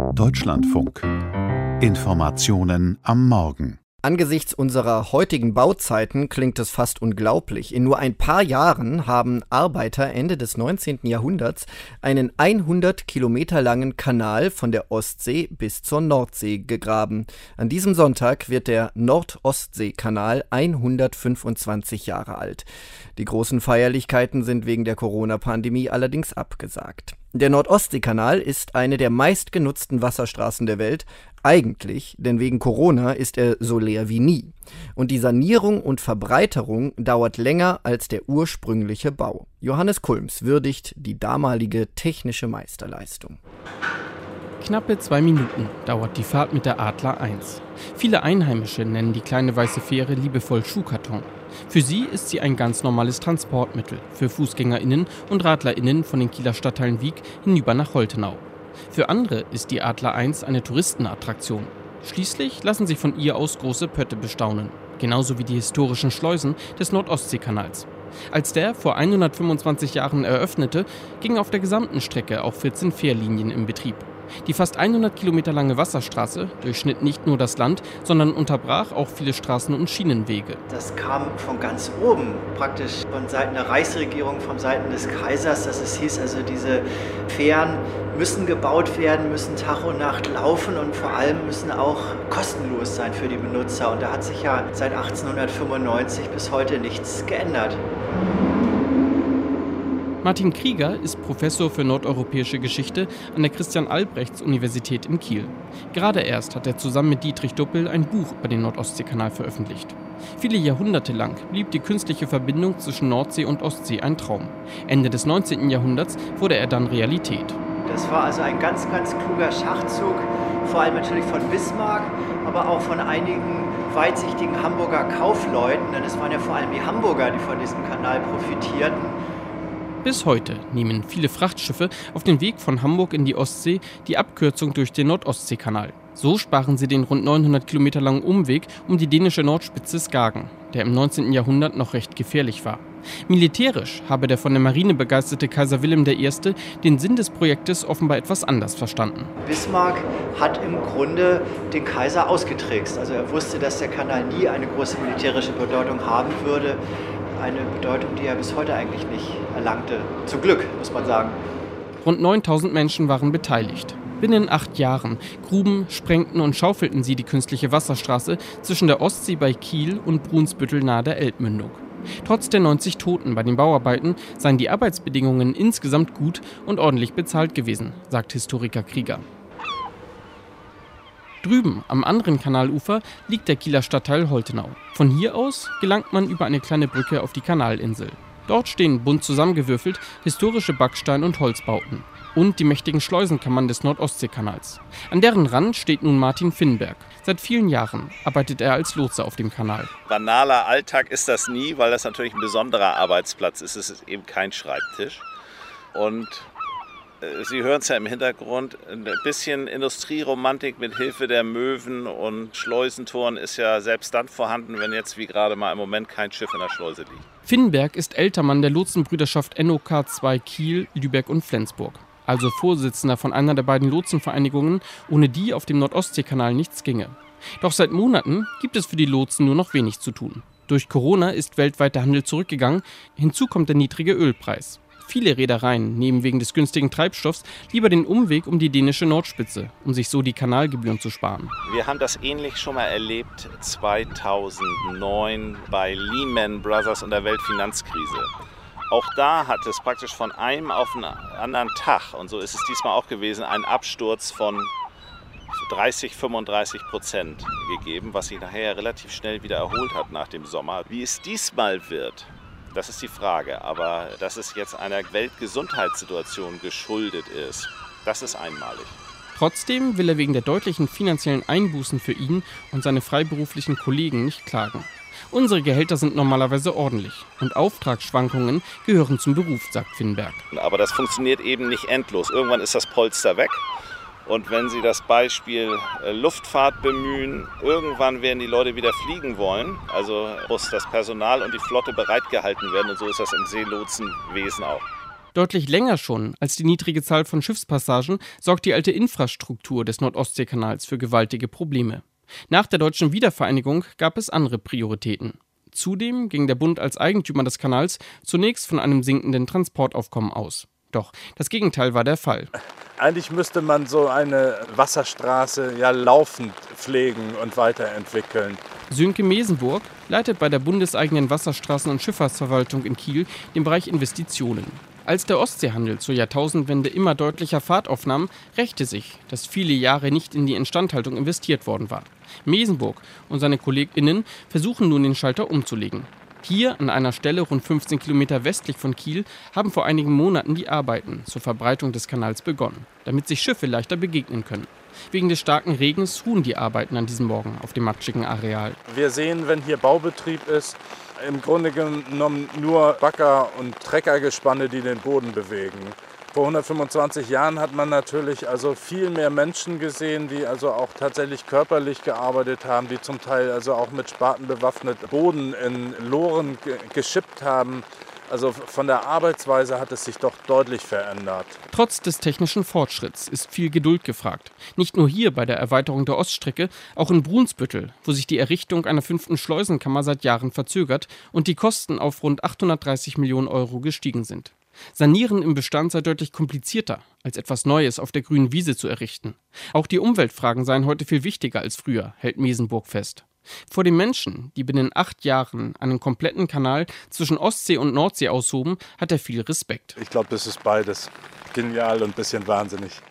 Deutschlandfunk. Informationen am Morgen. Angesichts unserer heutigen Bauzeiten klingt es fast unglaublich. In nur ein paar Jahren haben Arbeiter Ende des 19. Jahrhunderts einen 100 Kilometer langen Kanal von der Ostsee bis zur Nordsee gegraben. An diesem Sonntag wird der Nord-Ostsee-Kanal 125 Jahre alt. Die großen Feierlichkeiten sind wegen der Corona-Pandemie allerdings abgesagt. Der Nord-Ostsee-Kanal ist eine der meistgenutzten Wasserstraßen der Welt. Eigentlich, denn wegen Corona ist er so leer wie nie. Und die Sanierung und Verbreiterung dauert länger als der ursprüngliche Bau. Johannes Kulms würdigt die damalige technische Meisterleistung. Knappe 2 Minuten dauert die Fahrt mit der Adler 1. Viele Einheimische nennen die kleine weiße Fähre liebevoll Schuhkarton. Für sie ist sie ein ganz normales Transportmittel für FußgängerInnen und RadlerInnen von den Kieler Stadtteilen Wiek hinüber nach Holtenau. Für andere ist die Adler 1 eine Touristenattraktion. Schließlich lassen sich von ihr aus große Pötte bestaunen, genauso wie die historischen Schleusen des Nord-Ostsee-Kanals. Als der vor 125 Jahren eröffnete, gingen auf der gesamten Strecke auch 14 Fährlinien in Betrieb. Die fast 100 Kilometer lange Wasserstraße durchschnitt nicht nur das Land, sondern unterbrach auch viele Straßen- und Schienenwege. Das kam von ganz oben, praktisch von Seiten der Reichsregierung, von Seiten des Kaisers, dass es hieß, also diese Fähren müssen gebaut werden, müssen Tag und Nacht laufen und vor allem müssen auch kostenlos sein für die Benutzer. Und da hat sich ja seit 1895 bis heute nichts geändert. Martin Krieger ist Professor für nordeuropäische Geschichte an der Christian-Albrechts-Universität in Kiel. Gerade erst hat er zusammen mit Dietrich Duppel ein Buch über den Nord-Ostsee-Kanal veröffentlicht. Viele Jahrhunderte lang blieb die künstliche Verbindung zwischen Nordsee und Ostsee ein Traum. Ende des 19. Jahrhunderts wurde er dann Realität. Das war also ein ganz, ganz kluger Schachzug, vor allem natürlich von Bismarck, aber auch von einigen weitsichtigen Hamburger Kaufleuten, denn es waren ja vor allem die Hamburger, die von diesem Kanal profitierten. Bis heute nehmen viele Frachtschiffe auf dem Weg von Hamburg in die Ostsee die Abkürzung durch den Nord-Ostsee-Kanal. So sparen sie den rund 900 Kilometer langen Umweg um die dänische Nordspitze Skagen, der im 19. Jahrhundert noch recht gefährlich war. Militärisch habe der von der Marine begeisterte Kaiser Wilhelm I. den Sinn des Projektes offenbar etwas anders verstanden. Bismarck hat im Grunde den Kaiser ausgetrickst. Also er wusste, dass der Kanal nie eine große militärische Bedeutung haben würde. Eine Bedeutung, die er bis heute eigentlich nicht erlangte. Zum Glück, muss man sagen. Rund 9000 Menschen waren beteiligt. Binnen 8 Jahren gruben, sprengten und schaufelten sie die künstliche Wasserstraße zwischen der Ostsee bei Kiel und Brunsbüttel nahe der Elbmündung. Trotz der 90 Toten bei den Bauarbeiten seien die Arbeitsbedingungen insgesamt gut und ordentlich bezahlt gewesen, sagt Historiker Krieger. Drüben am anderen Kanalufer liegt der Kieler Stadtteil Holtenau. Von hier aus gelangt man über eine kleine Brücke auf die Kanalinsel. Dort stehen bunt zusammengewürfelt historische Backstein- und Holzbauten und die mächtigen Schleusenkammern des Nord-Ostsee-Kanals. An deren Rand steht nun Martin Finnberg. Seit vielen Jahren arbeitet er als Lotse auf dem Kanal. Banaler Alltag ist das nie, weil das natürlich ein besonderer Arbeitsplatz ist. Es ist eben kein Schreibtisch. Und Sie hören es ja im Hintergrund, ein bisschen Industrieromantik mit Hilfe der Möwen und Schleusentoren ist ja selbst dann vorhanden, wenn jetzt wie gerade mal im Moment kein Schiff in der Schleuse liegt. Finnberg ist Ältermann der Lotsenbrüderschaft NOK 2 Kiel, Lübeck und Flensburg. Also Vorsitzender von einer der beiden Lotsenvereinigungen, ohne die auf dem Nord-Ostsee-Kanal nichts ginge. Doch seit Monaten gibt es für die Lotsen nur noch wenig zu tun. Durch Corona ist weltweit der Handel zurückgegangen, hinzu kommt der niedrige Ölpreis. Viele Reedereien nehmen wegen des günstigen Treibstoffs lieber den Umweg um die dänische Nordspitze, um sich so die Kanalgebühren zu sparen. Wir haben das ähnlich schon mal erlebt 2009 bei Lehman Brothers und der Weltfinanzkrise. Auch da hat es praktisch von einem auf den anderen Tag, und so ist es diesmal auch gewesen, einen Absturz von 30-35% gegeben, was sich nachher relativ schnell wieder erholt hat nach dem Sommer. Wie es diesmal wird, das ist die Frage, aber dass es jetzt einer Weltgesundheitssituation geschuldet ist, das ist einmalig. Trotzdem will er wegen der deutlichen finanziellen Einbußen für ihn und seine freiberuflichen Kollegen nicht klagen. Unsere Gehälter sind normalerweise ordentlich und Auftragsschwankungen gehören zum Beruf, sagt Finnberg. Aber das funktioniert eben nicht endlos. Irgendwann ist das Polster weg. Und wenn Sie das Beispiel Luftfahrt bemühen, irgendwann werden die Leute wieder fliegen wollen. Also muss das Personal und die Flotte bereitgehalten werden. Und so ist das im Seelotsenwesen auch. Deutlich länger schon als die niedrige Zahl von Schiffspassagen sorgt die alte Infrastruktur des Nordostseekanals für gewaltige Probleme. Nach der deutschen Wiedervereinigung gab es andere Prioritäten. Zudem ging der Bund als Eigentümer des Kanals zunächst von einem sinkenden Transportaufkommen aus. Doch das Gegenteil war der Fall. Eigentlich müsste man so eine Wasserstraße ja laufend pflegen und weiterentwickeln. Sönke Mesenburg leitet bei der bundeseigenen Wasserstraßen- und Schifffahrtsverwaltung in Kiel den Bereich Investitionen. Als der Ostseehandel zur Jahrtausendwende immer deutlicher Fahrt aufnahm, rächte sich, dass viele Jahre nicht in die Instandhaltung investiert worden war. Mesenburg und seine KollegInnen versuchen nun den Schalter umzulegen. Hier an einer Stelle rund 15 Kilometer westlich von Kiel haben vor einigen Monaten die Arbeiten zur Verbreitung des Kanals begonnen, damit sich Schiffe leichter begegnen können. Wegen des starken Regens ruhen die Arbeiten an diesem Morgen auf dem matschigen Areal. Wir sehen, wenn hier Baubetrieb ist, im Grunde genommen nur Bagger- und Treckergespanne, die den Boden bewegen. Vor 125 Jahren hat man natürlich also viel mehr Menschen gesehen, die also auch tatsächlich körperlich gearbeitet haben, die zum Teil also auch mit Spaten bewaffnet Boden in Loren geschippt haben. Also von der Arbeitsweise hat es sich doch deutlich verändert. Trotz des technischen Fortschritts ist viel Geduld gefragt. Nicht nur hier bei der Erweiterung der Oststrecke, auch in Brunsbüttel, wo sich die Errichtung einer 5. Schleusenkammer seit Jahren verzögert und die Kosten auf rund 830 Millionen Euro gestiegen sind. Sanieren im Bestand sei deutlich komplizierter, als etwas Neues auf der grünen Wiese zu errichten. Auch die Umweltfragen seien heute viel wichtiger als früher, hält Mesenburg fest. Vor den Menschen, die binnen 8 Jahren einen kompletten Kanal zwischen Ostsee und Nordsee aushoben, hat er viel Respekt. Ich glaube, das ist beides genial und ein bisschen wahnsinnig.